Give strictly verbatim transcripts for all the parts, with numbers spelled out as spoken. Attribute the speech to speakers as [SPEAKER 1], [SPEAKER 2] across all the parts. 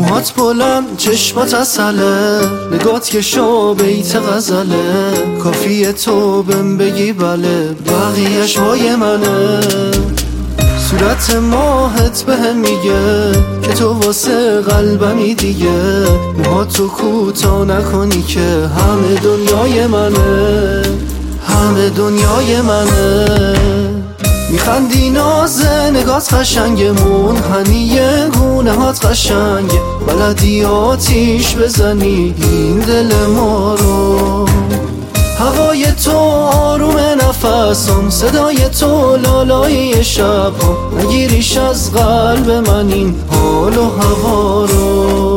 [SPEAKER 1] موهات بلند چشمات اصله، نگات که شو بیت غزله. کافیه تو بهم بگی بله، بقیهش وای منه. صورت ماهت بهم میگه که تو واسه قلبمی دیگه. موهاتو کوتاه نکنی که همه دنیای منه، همه دنیای منه. میخندی نازه نگات قشنگه، منحنیه گونه هات قشنگه. بلدی آتیش بزنی این دل ما رو. هوای تو آروم نفسم، صدای تو لالایی شب. نگیریش از قلب من این حال و هوا رو.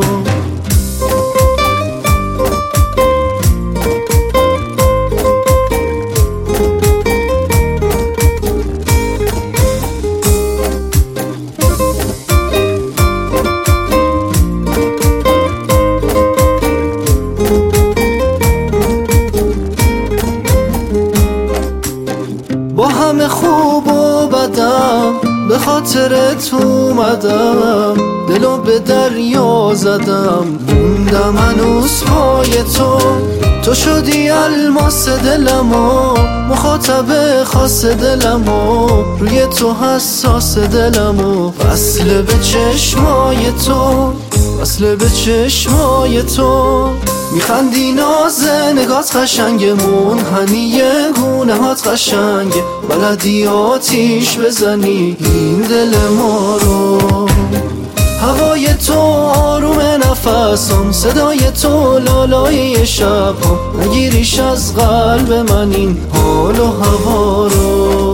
[SPEAKER 1] با همه خوب و بدم به خاطرت اومدم. دلو به دریا زدم، موندم هنوز پای تو. تو شدی الماس دلمو، مخاطب خاص دلمو. روی تو حساس دلمو، وصل به چشمای تو، وصل به چشمای تو. میخندی نازه نگات قشنگه، منحنیه گونه هات قشنگه. بلدی آتیش بزنی این دل ما رو. هوای تو آروم نفسم، صدای تو لالایی شب. نگیریش از قلب من این حال و هوا رو.